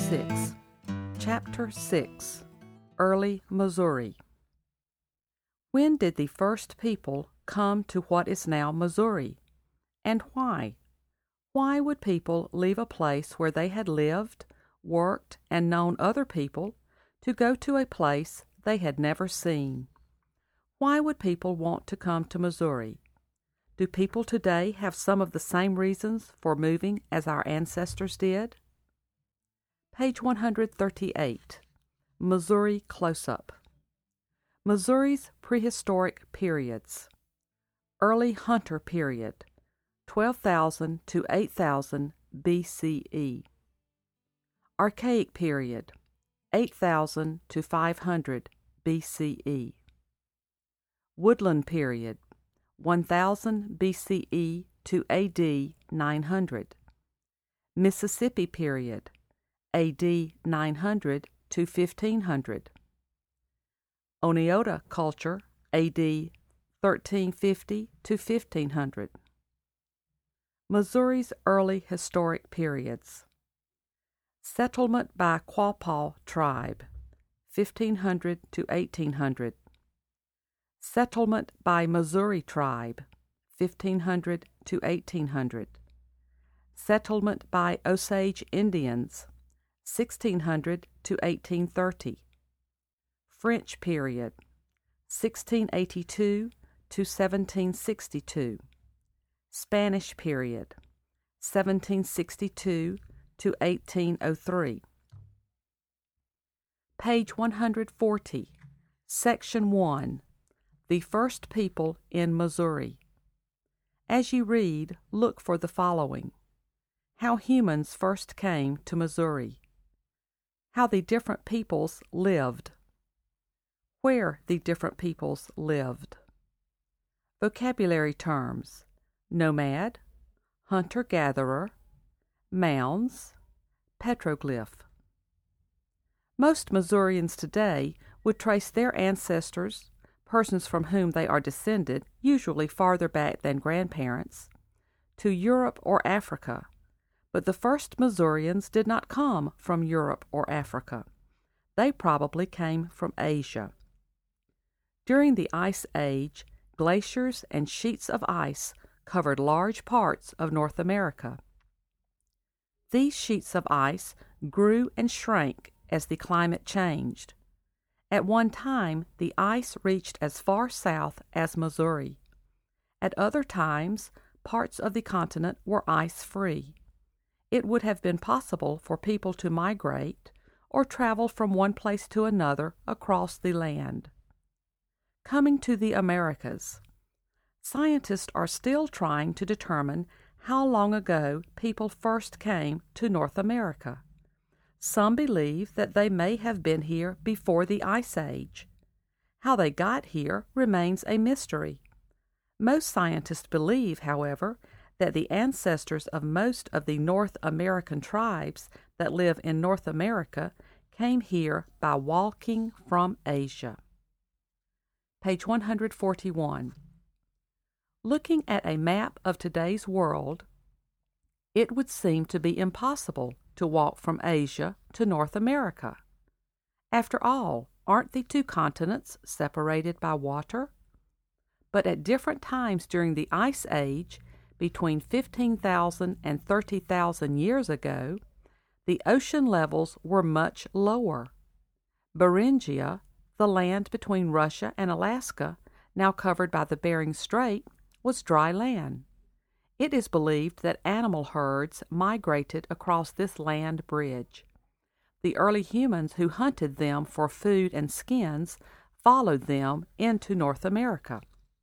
6. Chapter 6. Early Missouri. When did the first people come to what is now Missouri? And why? Why would people leave a place where they had lived, worked, and known other people to go to a place they had never seen? Why would people want to come to Missouri? Do people today have some of the same reasons for moving as our ancestors did? Page 138. Missouri Close-Up. Missouri's prehistoric periods. Early Hunter period, 12,000 to 8,000 BCE. Archaic period, 8,000 to 500 BCE. Woodland period, 1000 BCE to AD 900. Mississippi period, AD 900 to 1500. Oneota culture, AD 1350 to 1500. Missouri's early historic periods. Settlement by Quapaw tribe, 1500 to 1800. Settlement by Missouri tribe, 1500 to 1800. Settlement by Osage Indians, 1600 to 1830. French period, 1682 to 1762. Spanish period, 1762 to 1803. Page 140, Section 1. The First People in Missouri. As you read, look for the following. How humans first came to Missouri. How the different peoples lived. Where the different peoples lived. Vocabulary terms: nomad, hunter-gatherer, mounds, petroglyph. Most Missourians today would trace their ancestors, persons from whom they are descended, usually farther back than grandparents, to Europe or Africa. But the first Missourians did not come from Europe or Africa. They probably came from Asia. During the Ice Age, glaciers and sheets of ice covered large parts of North America. These sheets of ice grew and shrank as the climate changed. At one time, the ice reached as far south as Missouri. At other times, parts of the continent were ice-free. It would have been possible for people to migrate or travel from one place to another across the land. Coming to the Americas. Scientists are still trying to determine how long ago people first came to North America. Some believe that they may have been here before the Ice Age. How they got here remains a mystery. Most scientists believe, however, that the ancestors of most of the North American tribes that live in North America came here by walking from Asia. Page 141. Looking at a map of today's world, it would seem to be impossible to walk from Asia to North America. After all, aren't the two continents separated by water? But at different times during the Ice Age, between 15,000 and 30,000 years ago, the ocean levels were much lower. Beringia, the land between Russia and Alaska, now covered by the Bering Strait, was dry land. It is believed that animal herds migrated across this land bridge. The early humans who hunted them for food and skins followed them into North America.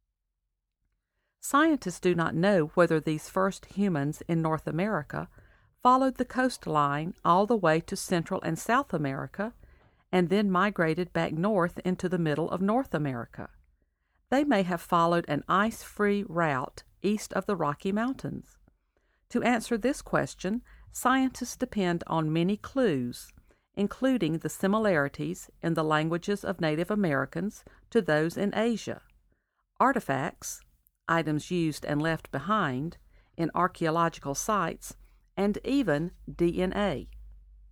Scientists do not know whether these first humans in North America followed the coastline all the way to Central and South America and then migrated back north into the middle of North America. They may have followed an ice-free route east of the Rocky Mountains. To answer this question, scientists depend on many clues, including the similarities in the languages of Native Americans to those in Asia, artifacts, items used and left behind, in archaeological sites, and even DNA.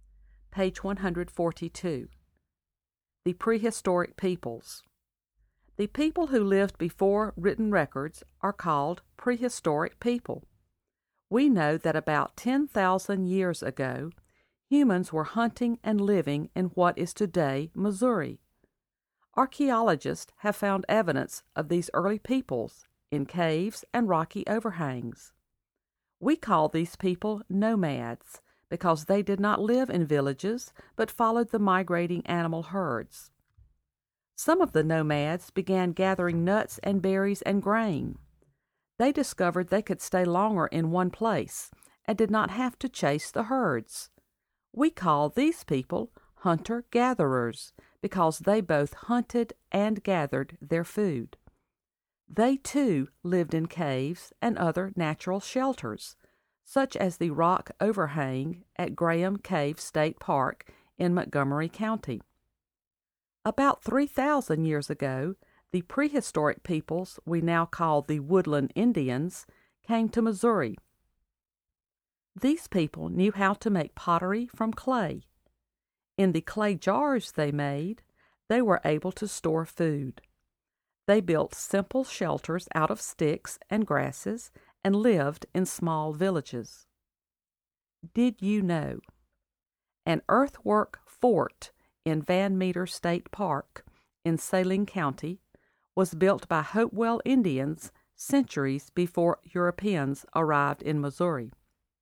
Page 142. The prehistoric peoples. The people who lived before written records are called prehistoric people. We know that about 10,000 years ago, humans were hunting and living in what is today Missouri. Archaeologists have found evidence of these early peoples in caves and rocky overhangs. We call these people nomads because they did not live in villages but followed the migrating animal herds. Some of the nomads began gathering nuts and berries and grain. They discovered they could stay longer in one place and did not have to chase the herds. We call these people hunter-gatherers because they both hunted and gathered their food. They too lived in caves and other natural shelters, such as the rock overhang at Graham Cave State Park in Montgomery County. About 3,000 years ago, the prehistoric peoples we now call the Woodland Indians came to Missouri. These people knew how to make pottery from clay. In the clay jars they made, they were able to store food. They built simple shelters out of sticks and grasses and lived in small villages. Did you know? An earthwork fort in Van Meter State Park in Saline County was built by Hopewell Indians centuries before Europeans arrived in Missouri.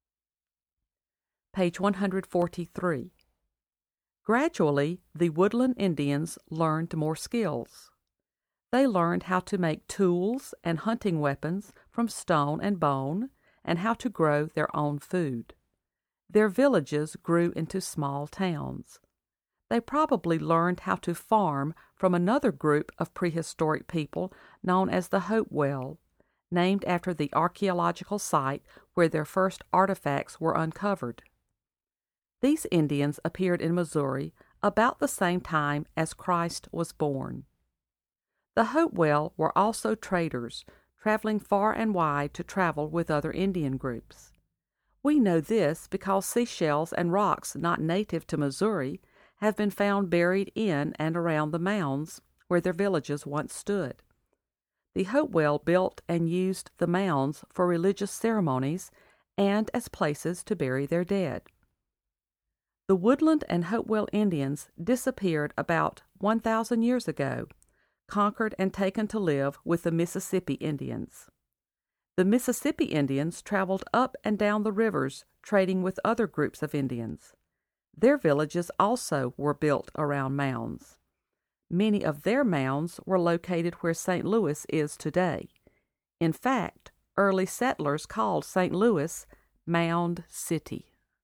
Page 143. Gradually, the Woodland Indians learned more skills. They learned how to make tools and hunting weapons from stone and bone, and how to grow their own food. Their villages grew into small towns. They probably learned how to farm from another group of prehistoric people known as the Hopewell, named after the archaeological site where their first artifacts were uncovered. These Indians appeared in Missouri about the same time as Christ was born. The Hopewell were also traders, traveling far and wide to travel with other Indian groups. We know this because seashells and rocks not native to Missouri have been found buried in and around the mounds where their villages once stood. The Hopewell built and used the mounds for religious ceremonies and as places to bury their dead. The Woodland and Hopewell Indians disappeared about 1,000 years ago, conquered and taken to live with the Mississippi Indians. The Mississippi Indians traveled up and down the rivers, trading with other groups of Indians. Their villages also were built around mounds. Many of their mounds were located where St. Louis is today. In fact, early settlers called St. Louis Mound City.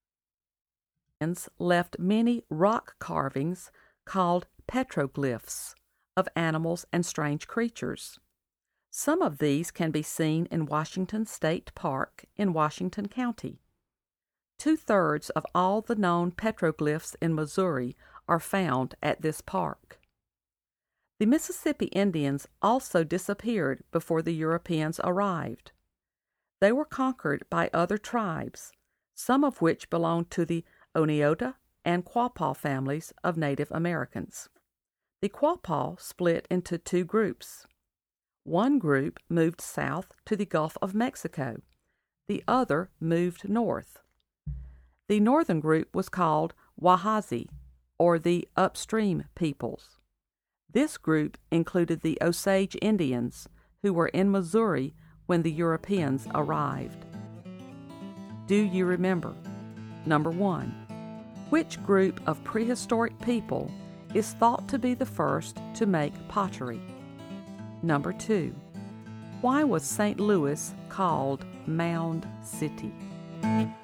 Left many rock carvings called petroglyphs of animals and strange creatures. Some of these can be seen in Washington State Park in Washington County. 2/3 of all the known petroglyphs in Missouri are found at this park. The Mississippi Indians also disappeared before the Europeans arrived. They were conquered by other tribes, some of which belonged to the Oneota and Quapaw families of Native Americans. The Quapaw split into two groups. One group moved south to the Gulf of Mexico. The other moved north. The northern group was called Wahazi, or the upstream peoples. This group included the Osage Indians, who were in Missouri when the Europeans arrived. Do you remember? Number 1. Which group of prehistoric people is thought to be the first to make pottery? Number 2. Why was St. Louis called Mound City?